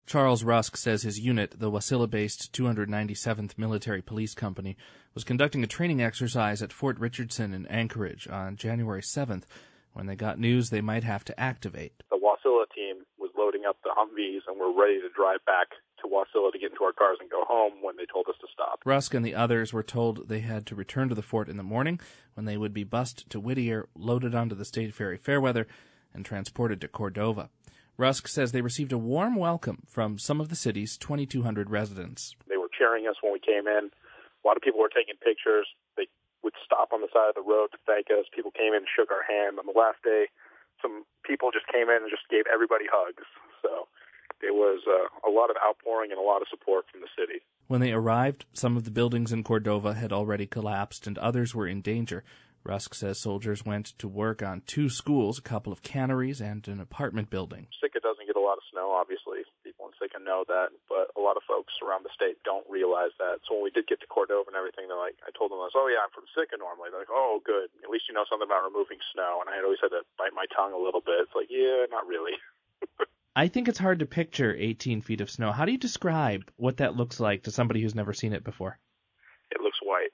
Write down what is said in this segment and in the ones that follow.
Charles Rusk says his unit, the Wasilla-based 297th Military Police Company, was conducting a training exercise at Fort Richardson in Anchorage on January 7th when they got news they might have to activate. The Wasilla team was loading up the Humvees and were ready to drive back to Wasilla to get into our cars and go home when they told us to stop. Rusk and the others were told they had to return to the fort in the morning when they would be bussed to Whittier, loaded onto the State Ferry Fairweather, and transported to Cordova. Rusk says they received a warm welcome from some of the city's 2,200 residents. They were cheering us when we came in. A lot of people were taking pictures. They would stop on the side of the road to thank us. People came in and shook our hand. On the last day, some people just came in and just gave everybody hugs. So there was a lot of outpouring and a lot of support from the city. When they arrived, some of the buildings in Cordova had already collapsed and others were in danger. Rusk says soldiers went to work on 2 schools, a couple of canneries, and an apartment building. Sitka doesn't get a lot of snow, obviously. People in Sitka know that, but a lot of folks around the state don't realize that. So when we did get to Cordova and everything, they're like, I told them, oh yeah, I'm from Sitka normally. They're like, oh, good. At least you know something about removing snow. And I had always had to bite my tongue a little bit. It's like, yeah, not really. I think it's hard to picture 18 feet of snow. How do you describe what that looks like to somebody who's never seen it before? It looks white.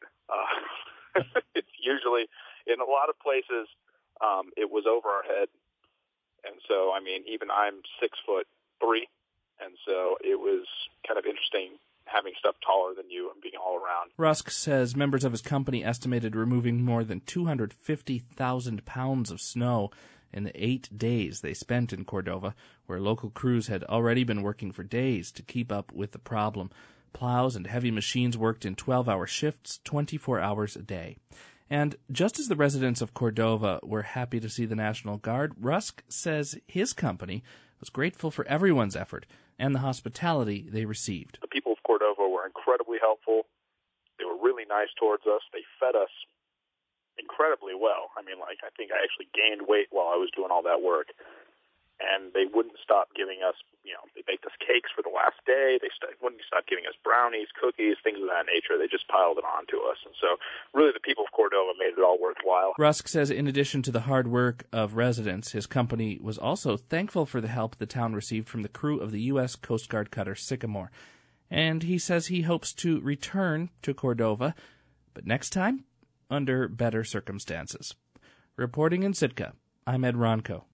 It's usually, in a lot of places, it was over our head. And so, I mean, even I'm 6'3", and so it was kind of interesting having stuff taller than you and being all around. Rusk says members of his company estimated removing more than 250,000 pounds of snow in the 8 days they spent in Cordova, where local crews had already been working for days to keep up with the problem. Plows and heavy machines worked in 12-hour shifts, 24 hours a day. And just as the residents of Cordova were happy to see the National Guard, Rusk says his company was grateful for everyone's effort and the hospitality they received. The people of Cordova were incredibly helpful. They were really nice towards us. They fed us incredibly well. I mean, I think I actually gained weight while I was doing all that work. And they wouldn't stop giving us, they baked us cakes for the last day. They wouldn't stop giving us brownies, cookies, things of that nature. They just piled it on to us. And so really the people of Cordova made it all worthwhile. Rusk says in addition to the hard work of residents, his company was also thankful for the help the town received from the crew of the U.S. Coast Guard cutter Sycamore. And he says he hopes to return to Cordova, but next time under better circumstances. Reporting in Sitka, I'm Ed Ronco.